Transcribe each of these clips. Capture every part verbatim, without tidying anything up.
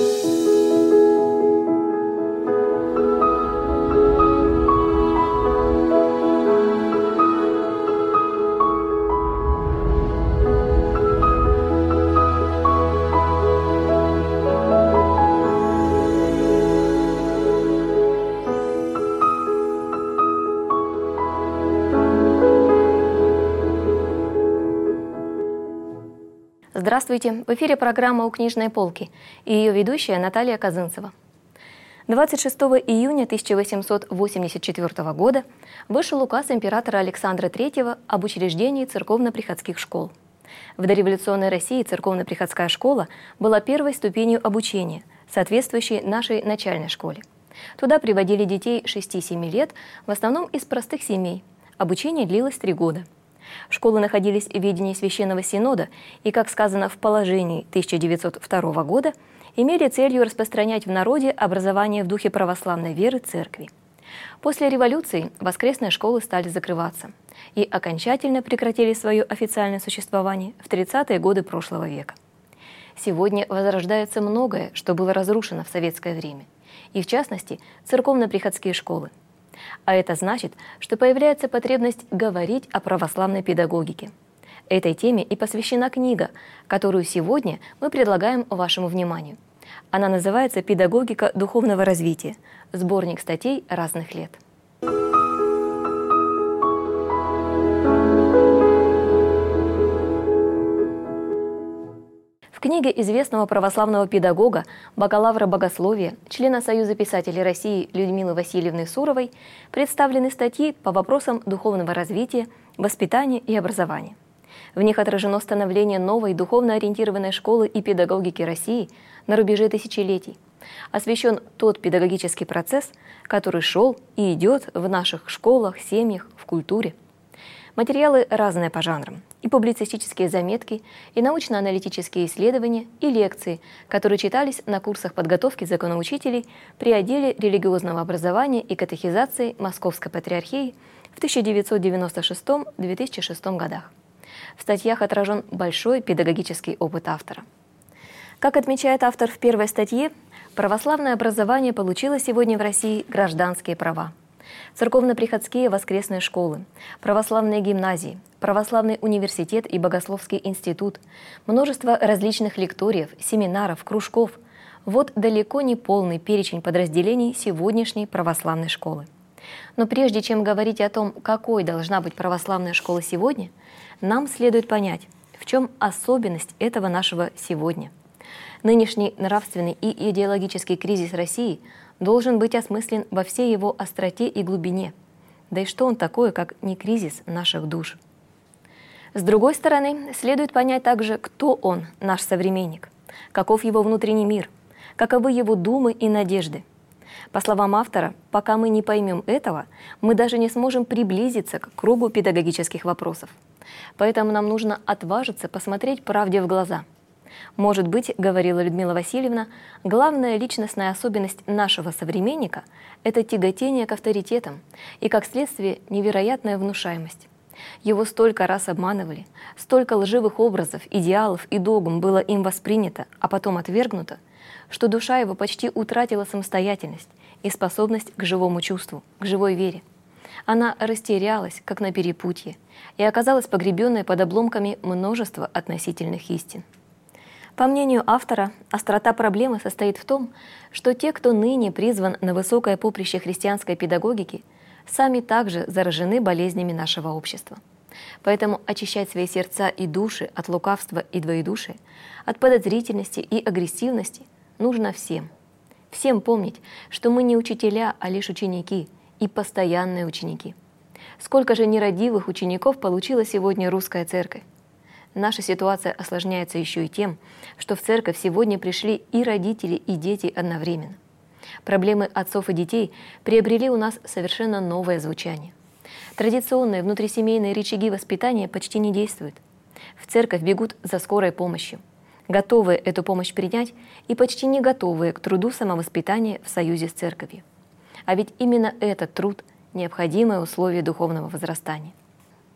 Здравствуйте! В эфире программа «У книжной полки» и ее ведущая Наталья Козынцева. двадцать шестого июня тысяча восемьсот восемьдесят четвёртого года вышел указ императора Александра третьего об учреждении церковно-приходских школ. В дореволюционной России церковно-приходская школа была первой ступенью обучения, соответствующей нашей начальной школе. Туда приводили детей шести-семи лет, в основном из простых семей. Обучение длилось три года. Школы находились в ведении Священного Синода и, как сказано в положении тысяча девятьсот второго года, имели целью распространять в народе образование в духе православной веры церкви. После революции воскресные школы стали закрываться и окончательно прекратили свое официальное существование в тридцатые годы прошлого века. Сегодня возрождается многое, что было разрушено в советское время, и в частности церковно-приходские школы. А это значит, что появляется потребность говорить о православной педагогике. Этой теме и посвящена книга, которую сегодня мы предлагаем вашему вниманию. Она называется «Педагогика духовного развития. Сборник статей разных лет». В книге известного православного педагога, бакалавра богословия, члена Союза писателей России Людмилы Васильевны Суровой представлены статьи по вопросам духовного развития, воспитания и образования. В них отражено становление новой духовно ориентированной школы и педагогики России на рубеже тысячелетий. Освещен тот педагогический процесс, который шел и идет в наших школах, семьях, в культуре. Материалы разные по жанрам. И публицистические заметки, и научно-аналитические исследования, и лекции, которые читались на курсах подготовки законоучителей при отделе религиозного образования и катехизации Московской Патриархии в тысяча девятьсот девяносто шестом — две тысячи шестом годах. В статьях отражен большой педагогический опыт автора. Как отмечает автор в первой статье, православное образование получило сегодня в России гражданские права. Церковно-приходские воскресные школы, православные гимназии, православный университет и богословский институт, множество различных лекториев, семинаров, кружков. Вот далеко не полный перечень подразделений сегодняшней православной школы. Но прежде чем говорить о том, какой должна быть православная школа сегодня, нам следует понять, в чем особенность этого нашего сегодня. Нынешний нравственный и идеологический кризис России должен быть осмыслен во всей его остроте и глубине. Да и что он такое, как не кризис наших душ? С другой стороны, следует понять также, кто он, наш современник, каков его внутренний мир, каковы его думы и надежды. По словам автора, пока мы не поймем этого, мы даже не сможем приблизиться к кругу педагогических вопросов. Поэтому нам нужно отважиться посмотреть правде в глаза. Может быть, говорила Людмила Васильевна, главная личностная особенность нашего современника – это тяготение к авторитетам и, как следствие, невероятная внушаемость. Его столько раз обманывали, столько лживых образов, идеалов и догм было им воспринято, а потом отвергнуто, что душа его почти утратила самостоятельность и способность к живому чувству, к живой вере. Она растерялась, как на перепутье, и оказалась погребенной под обломками множества относительных истин. По мнению автора, острота проблемы состоит в том, что те, кто ныне призван на высокое поприще христианской педагогики, сами также заражены болезнями нашего общества. Поэтому очищать свои сердца и души от лукавства и двоедушия, от подозрительности и агрессивности нужно всем. Всем помнить, что мы не учителя, а лишь ученики и постоянные ученики. Сколько же нерадивых учеников получила сегодня русская церковь? Наша ситуация осложняется еще и тем, что в церковь сегодня пришли и родители, и дети одновременно. Проблемы отцов и детей приобрели у нас совершенно новое звучание. Традиционные внутрисемейные рычаги воспитания почти не действуют. В церковь бегут за скорой помощью, готовые эту помощь принять и почти не готовые к труду самовоспитания в союзе с церковью. А ведь именно этот труд – необходимое условие духовного возрастания.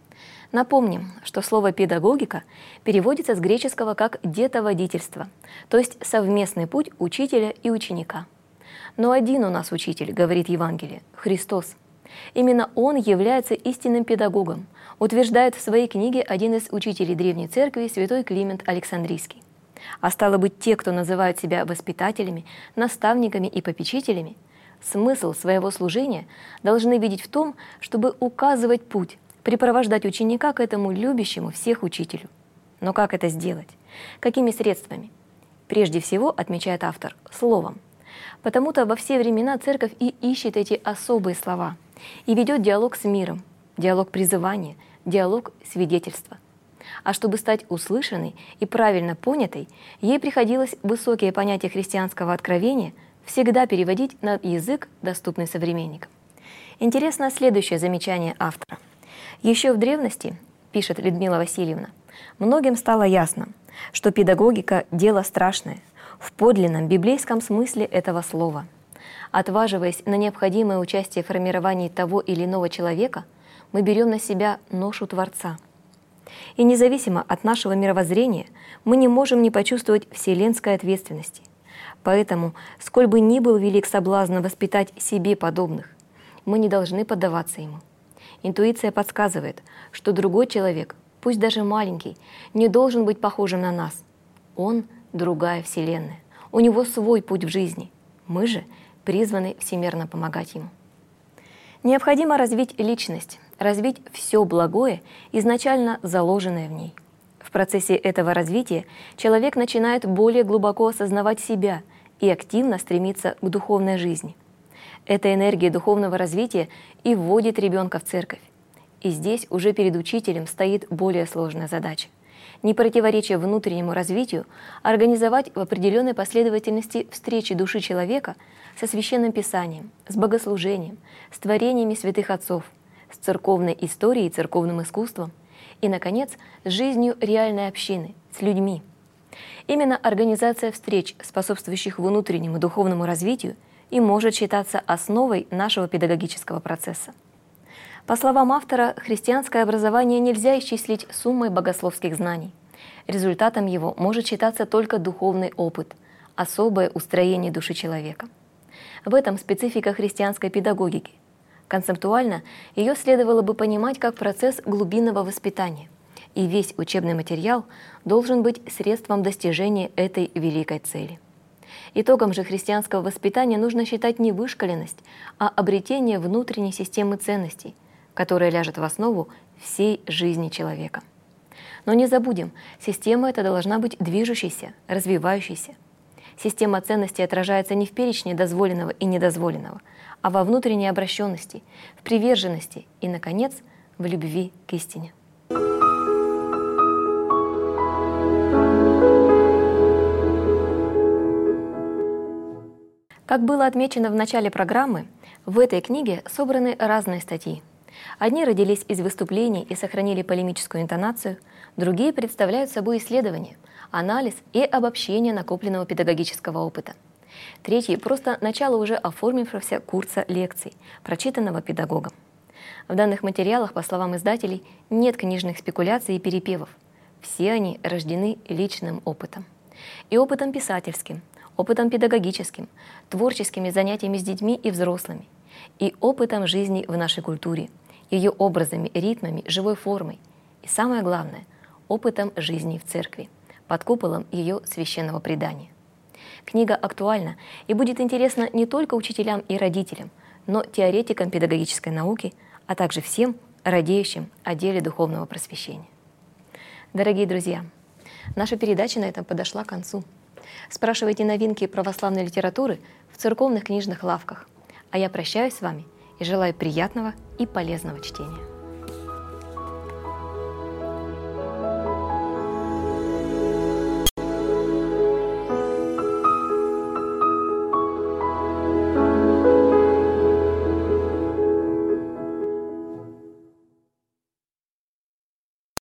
Напомним, что слово «педагогика» переводится с греческого как «детоводительство», то есть совместный путь учителя и ученика. Но один у нас учитель, говорит Евангелие, Христос. Именно Он является истинным педагогом, утверждает в своей книге один из учителей Древней Церкви, святой Климент Александрийский. А стало быть, те, кто называют себя воспитателями, наставниками и попечителями, смысл своего служения должны видеть в том, чтобы указывать путь, припровождать ученика к этому любящему всех учителю. Но как это сделать? Какими средствами? Прежде всего, отмечает автор, словом. Потому-то во все времена Церковь и ищет эти особые слова и ведет диалог с миром, диалог призывания, диалог свидетельства. А чтобы стать услышанной и правильно понятой, ей приходилось высокие понятия христианского откровения всегда переводить на язык, доступный современникам. Интересно следующее замечание автора. Еще в древности, пишет Людмила Васильевна, многим стало ясно, что педагогика – дело страшное, в подлинном библейском смысле этого слова. Отваживаясь на необходимое участие в формировании того или иного человека, мы берем на себя ношу Творца. И независимо от нашего мировоззрения, мы не можем не почувствовать вселенской ответственности. Поэтому, сколь бы ни был велик соблазн воспитать себе подобных, мы не должны поддаваться ему. Интуиция подсказывает, что другой человек, пусть даже маленький, не должен быть похожим на нас. Он — другая вселенная. У него свой путь в жизни. Мы же призваны всемерно помогать ему. Необходимо развить личность, развить все благое, изначально заложенное в ней. В процессе этого развития человек начинает более глубоко осознавать себя и активно стремиться к духовной жизни. Эта энергия духовного развития и вводит ребенка в церковь. И здесь уже перед учителем стоит более сложная задача. Не противоречия внутреннему развитию, а организовать в определенной последовательности встречи души человека со Священным Писанием, с богослужением, с творениями святых отцов, с церковной историей и церковным искусством и, наконец, с жизнью реальной общины, с людьми. Именно организация встреч, способствующих внутреннему духовному развитию, и может считаться основой нашего педагогического процесса. По словам автора, христианское образование нельзя исчислить суммой богословских знаний. Результатом его может считаться только духовный опыт, особое устроение души человека. В этом специфика христианской педагогики. Концептуально ее следовало бы понимать как процесс глубинного воспитания, и весь учебный материал должен быть средством достижения этой великой цели. Итогом же христианского воспитания нужно считать не вышколенность, а обретение внутренней системы ценностей, которая ляжет в основу всей жизни человека. Но не забудем, система эта должна быть движущейся, развивающейся. Система ценностей отражается не в перечне дозволенного и недозволенного, а во внутренней обращенности, в приверженности и, наконец, в любви к истине. Как было отмечено в начале программы, в этой книге собраны разные статьи. Одни родились из выступлений и сохранили полемическую интонацию, другие представляют собой исследование, анализ и обобщение накопленного педагогического опыта. Третьи – просто начало уже оформившегося курса лекций, прочитанного педагогом. В данных материалах, по словам издателей, нет книжных спекуляций и перепевов. Все они рождены личным опытом. И опытом писательским, опытом педагогическим, творческими занятиями с детьми и взрослыми, и опытом жизни в нашей культуре, ее образами, ритмами, живой формой, и самое главное – опытом жизни в церкви, под куполом ее священного предания. Книга актуальна и будет интересна не только учителям и родителям, но теоретикам педагогической науки, а также всем радеющим о деле духовного просвещения. Дорогие друзья, наша передача на этом подошла к концу. Спрашивайте новинки православной литературы в церковных книжных лавках. А я прощаюсь с вами и желаю приятного и полезного чтения.